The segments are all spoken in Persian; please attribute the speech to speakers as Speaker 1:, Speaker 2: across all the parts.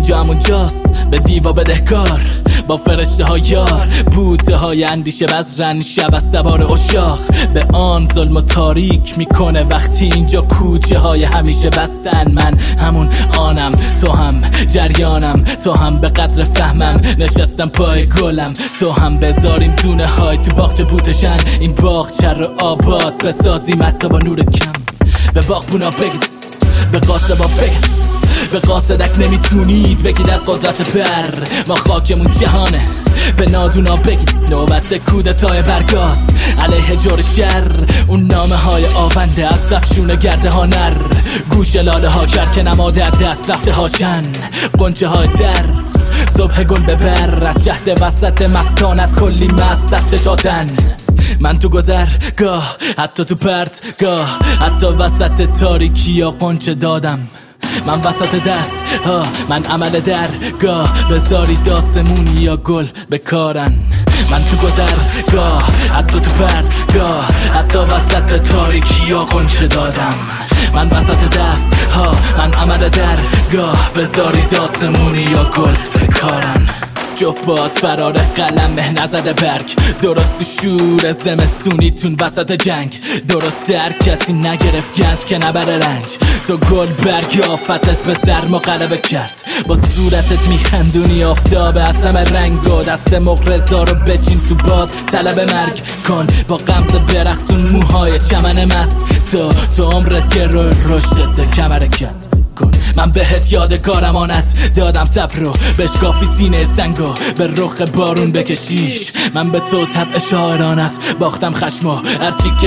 Speaker 1: اینجا همونجاست به دیوا بدهکار، با فرشته ها یار، بوته های اندیشه بزرن شب از سوار اشاق. به آن ظلم و تاریک میکنه وقتی اینجا کوچه های همیشه بستن. من همون آنم، تو هم جریانم، تو هم به قدر فهمم نشستم پای گلم، تو هم بذاریم دونه های تو باغچه بوتشن. این باغچه رو آباد بسازیم حتی با نور کم. به باغبونا بگید، به قاسبا بگید، به قاصدک نمیتونید بگید از قدرت بر ما خاکمون جهانه. به نادونا بگید نوبت کودتای برگاست علیه جور شر. اون نامه های آونده از رفشون گرده ها نر، گوش لاله ها کرد که نما در دست رفته هاشن. قنچه های در صبح گل ببر، از شهد وسط مسکانت کلی مست از چشاتن. من تو گذرگاه، حتی تو پرتگاه، حتی وسط تاریکی یا قنچه دادم. من وسط دست ها، من عمل درگاه، بذاری داسمونی یا گل بکارن. من تو گذرگاه، حتی تو پرتگاه، حتی وسط تاریکی یا قنچه دادم. من وسط دست ها، من عمل درگاه، بذاری داسمونی یا گل بکارن. جفت باد فرار قلم مهنه زده برگ، درست تو شور زمستونیتون وسط جنگ. درست هر کسی نگرفت گنج که نبره رنج. تو گل برگ آفتت به سرما غلبه کرد، با صورتت میخندونی آفتاب اسم رنگ. و دست مغرضا رو بچین تو باد طلب مرگ کن، با غمزه برقصون موهای چمن مست. تو عمرت که رو رشدت کمره کرد کن. من بهت یادگار امانت دادم صبر رو، بشکافی سینه سنگو به رخ بارون بکشیش. من به تو طبع شاعرانت باختم خشمو، هرچی که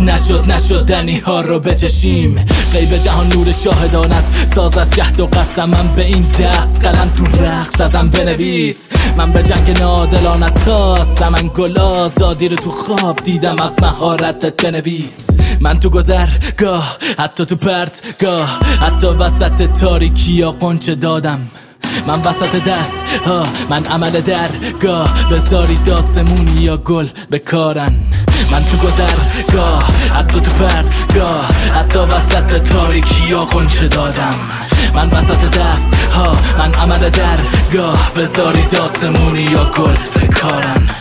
Speaker 1: نشد دنی ها رو بچشیم. غیب جهان نور شاهدانت ساز از شهد و قسم. من به این دست قلم تو رقص ازم بنویس. من به جنگ نادلانت تاستم، من گل آزادی رو تو خواب دیدم از مهارتت بنویس. من تو گذرگاه، حتی تو پرتگاه، حتی وسط تاریکی یا قنچه دادم. من وسط دست ها، من عمل درگاه، بذاری داسمونی یا گل بکارن. من تو گذرگاه، حتی تو پرتگاه، حتی وسط تاریکی یا قنچه دادم. من وسط دست ها، من عمل درگاه، بذاری داسمونی یا گل بکارن.